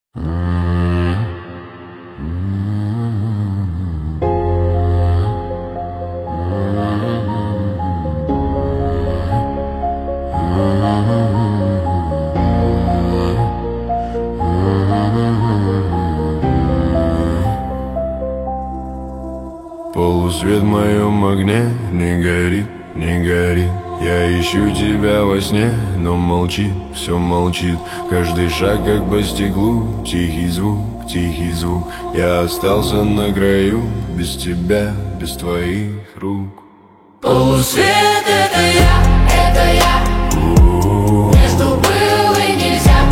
Полусвет в моем огне не горит, не горит. Я ищу тебя во сне, но молчит, все молчит. Каждый шаг как по стеклу, тихий звук. Я остался на краю, без тебя, без твоих рук. Полусвет — это я. Между был и нельзя,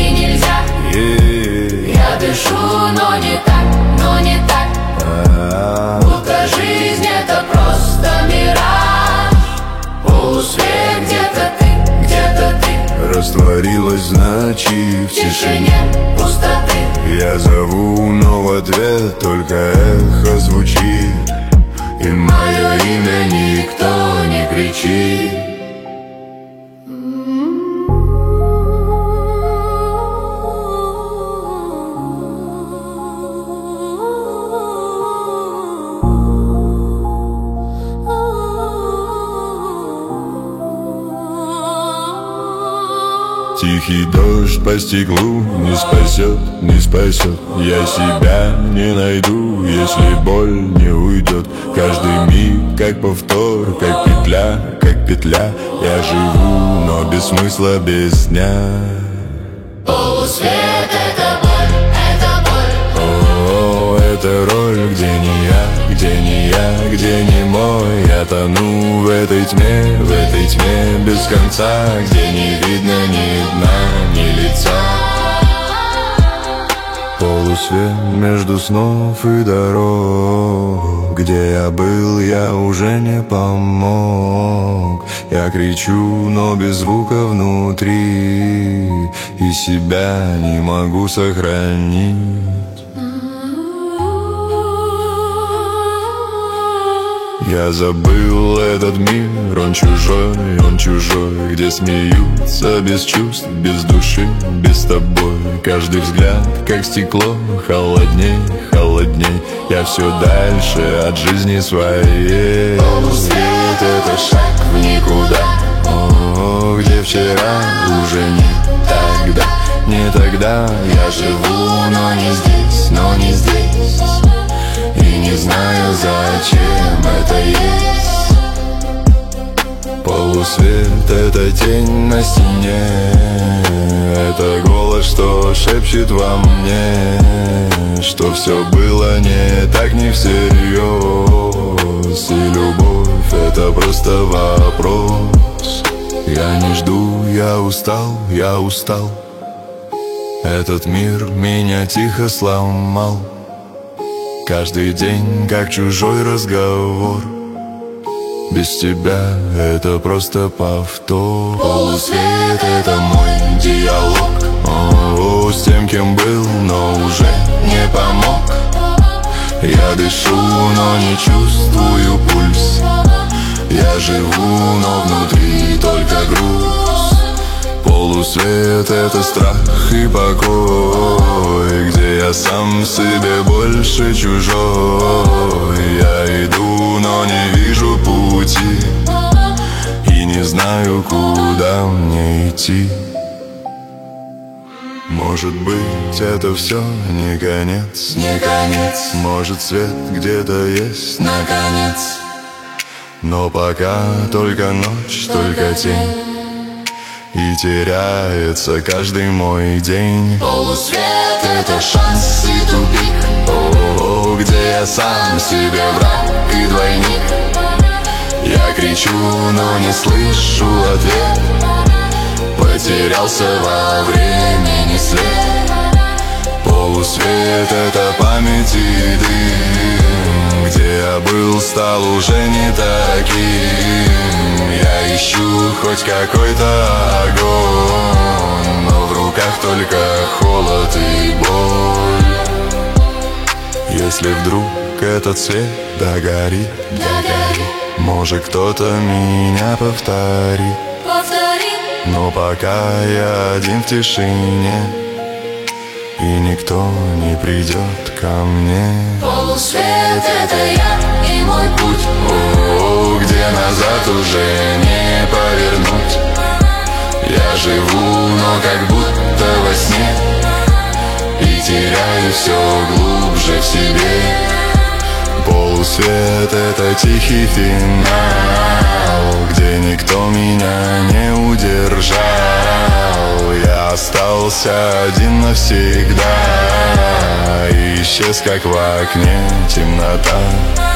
Я дышу, но не так. Будто жизнь — это просто мираж. Полусвет, где-то ты Растворилась в ночи, в тишине пустоты. Я зову, но в ответ только эхо звучит, и мое имя никто не кричит. Тихий дождь по стеклу не спасет. Я себя не найду, если боль не уйдет. Каждый миг как повтор, как петля. Я живу, но без смысла, без дня. Полусвет — это боль. О, это роль, где не я, где не мой. Я тону в этой тьме, без конца, где не видно ни дна, ни лица. Полусвет между снов и дорог. Где я был, я уже не помог. Я кричу, но без звука внутри, и себя не могу сохранить. Я забыл этот мир, он чужой, где смеются без чувств, без души, без тобой. Каждый взгляд, как стекло, холодней. Я все дальше от жизни своей. Полусвет — это шаг в никуда. О, где вчера уже не тогда. Я живу, но не здесь. И не знаю, зачем это есть. Полусвет — это тень на стене. Это голос, что шепчет во мне, что все было не так, не всерьез. И любовь — это просто вопрос. Я не жду, я устал. Этот мир меня тихо сломал. Каждый день как чужой разговор. Без тебя это просто повтор. Полусвет — это мой диалог. О, с тем, кем был, но уже не помог. Я дышу, но не чувствую пульс. Я живу, но внутри только груз. Полусвет — это страх и покой, где я сам себе больше чужой. Я иду, но не вижу пути, и не знаю, куда мне идти. Может быть, это все не конец. Может, свет где-то есть, наконец. но пока только ночь, только тень. И теряется каждый мой день. Полусвет — это шанс и тупик. О, где я сам себе враг и двойник. Я кричу, но не слышу ответ. Потерялся во времени след. Полусвет — это память и дым. Где я был, стал уже не таким. Я ищу хоть какой-то огонь, но в руках только холод и боль. Если вдруг этот свет догорит, может, кто-то меня повторит. Но пока я один в тишине, и никто не придет ко мне. Полусвет — это я и мой путь. О, где назад уже не повернуть. Я живу, но как будто во сне, и теряю все глубже в себе. Полусвет — это тихий финал, где никто меня не удержал. Я остался один навсегда, и исчез, как в окне, темнота.